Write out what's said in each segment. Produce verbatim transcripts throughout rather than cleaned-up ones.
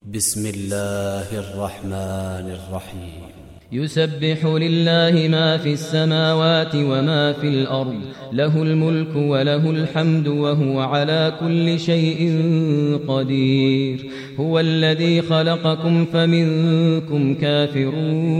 بسم الله الرحمن الرحيم. يسبح لله ما في السماوات وما في الأرض، له الملك وله الحمد وهو على كل شيء قدير. هو الذي خلقكم فمنكم كافر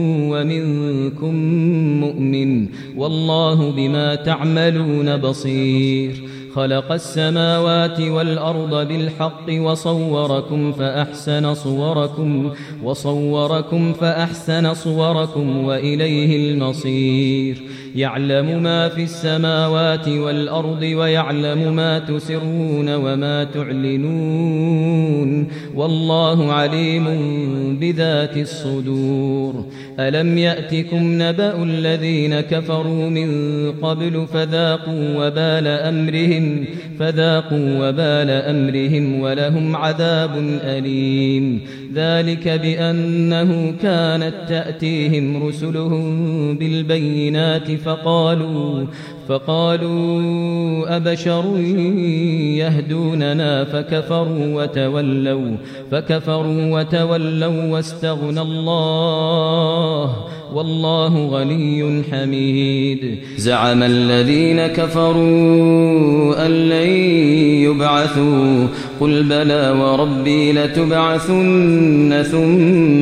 ومنكم مؤمن، والله بما تعملون بصير. خلق السماوات والأرض بالحق وصوركم فأحسن صوركم وصوركم فأحسن صوركم وإليه المصير. يعلم ما في السماوات والأرض ويعلم ما تسرون وما تعلنون، والله عليم بذات الصدور. ألم يأتكم نبأ الذين كفروا من قبل فذاقوا وبال أمرهم فذاقوا وبال أمرهم ولهم عذاب أليم. ذلك بأنه كانت تأتيهم رسلهم بالبينات فقالوا فقالوا أبشر يهدوننا فكفروا وتولوا فكفروا وتولوا واستغنى الله والله غني حميد. زعم الذين كفروا أن لن يبعثوا قل بلى وربي لتبعثن ثم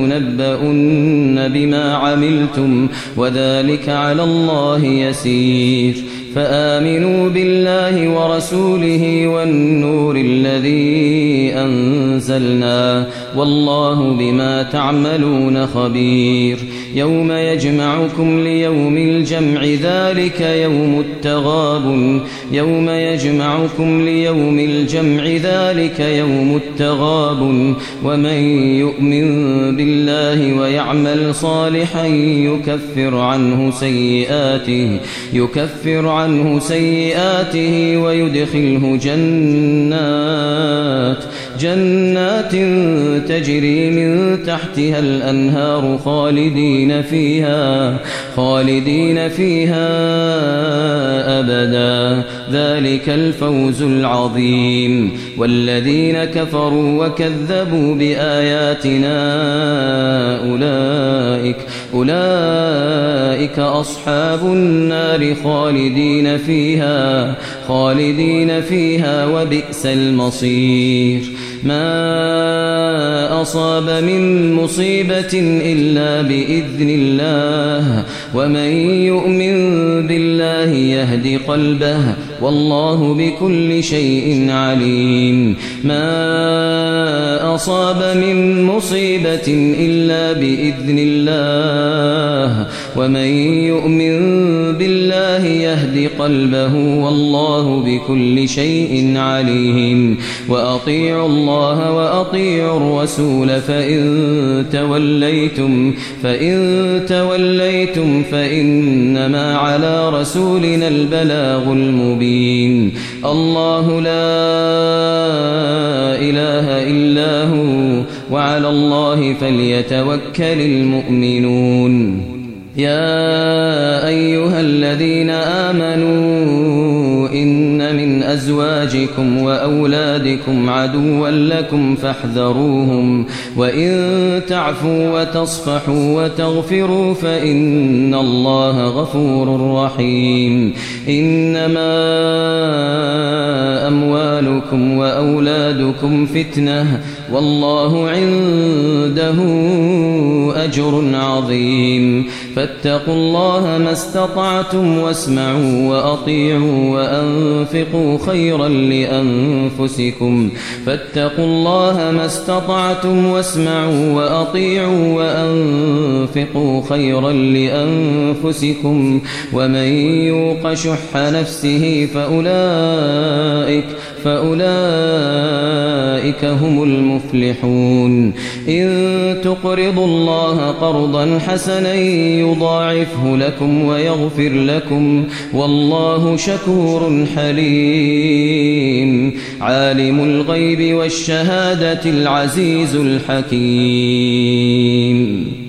لتنبؤن بما عملتم وذلك على الله يسير. فآمنوا بالله ورسوله والنور الذي أنزلنا والله بما تعملون خبير. يوم يجمعكم ليوم الجمع ذلك يوم التغابن يوم يجمعكم ليوم الجمع ذلك يوم التغابن ومن يؤمن بالله ويعمل صالحا يكفر عنه سيئاته يكفر عنه سيئاته ويدخله جنات جنات تجري من تحتها الأنهار خالدين فيها خالدين فيها أبدا ذلك الفوز العظيم. والذين كفروا وكذبوا بآياتنا أولئك أولئك أصحاب النار خالدين فيها خالدين فيها وبئس المصير. ما أصاب من مصيبة إلا بإذن الله ومن يؤمن بالله يهد قلبه والله بكل شيء عليم. ما أصاب من مصيبة إلا بإذن الله ومن يؤمن بالله يهد قلبه والله بكل شيء عليم. وأطيعوا الله وأطيعوا الرسول فإن توليتم فإن توليتم فإنما على رسولنا البلاغ المبين. الله لا إله إلا هو وعلى الله فليتوكل المؤمنون. يا أيها الذين آمنوا إن من أزواجكم وأولادكم عدوا لكم فاحذروهم وإن تعفوا وتصفحوا وتغفروا فإن الله غفور رحيم. إنما أموالكم وأولادكم فتنة والله عنده أجر عظيم. فاتقوا الله ما استطعتم واسمعوا وأطيعوا وأنفقوا خيرا لأنفسكم فاتقوا الله ما استطعتم واسمعوا وأطيعوا وأنفقوا خيرا لأنفسكم ومن يوق شح نفسه فأولئك فأولئك هم المفلحون. إن تقرضوا الله قرضا حسنا يضاعفه لكم ويغفر لكم والله شكور حليم. عالم الغيب والشهادة العزيز الحكيم.